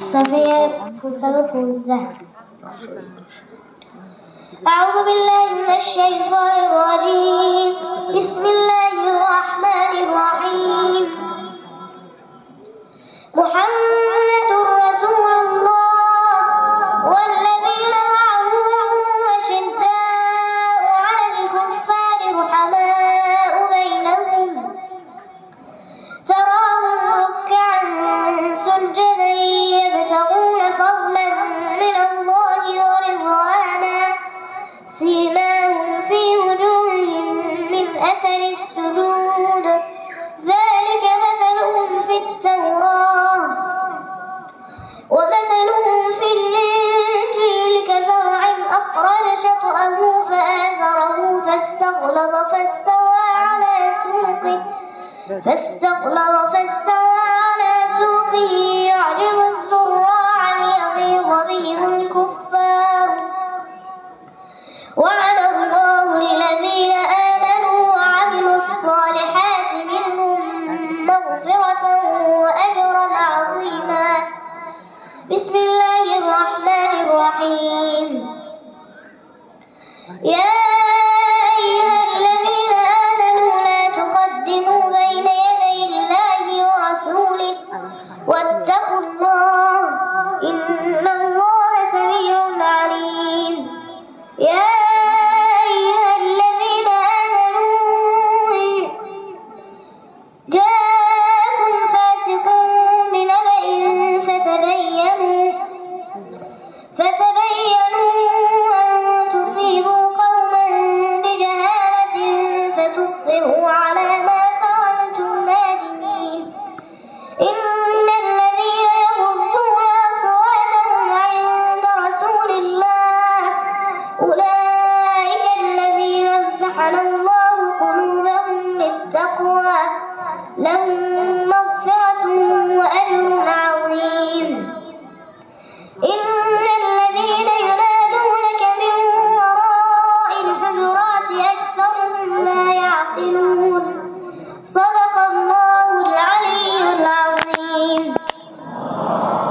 الزهر. أعوذ بالله من الشيطان الرجيم. بسم الله الرحمن الرحيم. محمد رسول الله والذين معه أشداء على الكفار رحماء بينهم تراهم ركعا سجدا يبتغون فضلا من الله ورضوانا سيماهم في وجوههم من أثر السجود ذلك مثلهم في التوراة ومثلهم في الإنجيل كزرع أخرج شطأه فآزره فاستغلظ فاستوى على سوقه يعجب الزراع ليغيظ بهم الكفار. وعد الله الذين آمنوا وعملوا الصالحات منهم مغفرة وأجرا عظيما. بسم الله الرحمن الرحيم. يا أيها الذين آمنوا لا تقدموا بين يدي الله ورسوله واتقوا الله إن الله سميع عليم. يا أيها الذين آمنوا جاءكم فاسق بنبأ فتبينوا أن تصيبوا قوما بجهالة فتصبحوا على ما فعلتم نادمين. إن الذين يغضون أصواتهم عند رسول الله أولئك الذين امتحن الله قلوبهم للتقوى لهم مغفرة وأجر عظيم.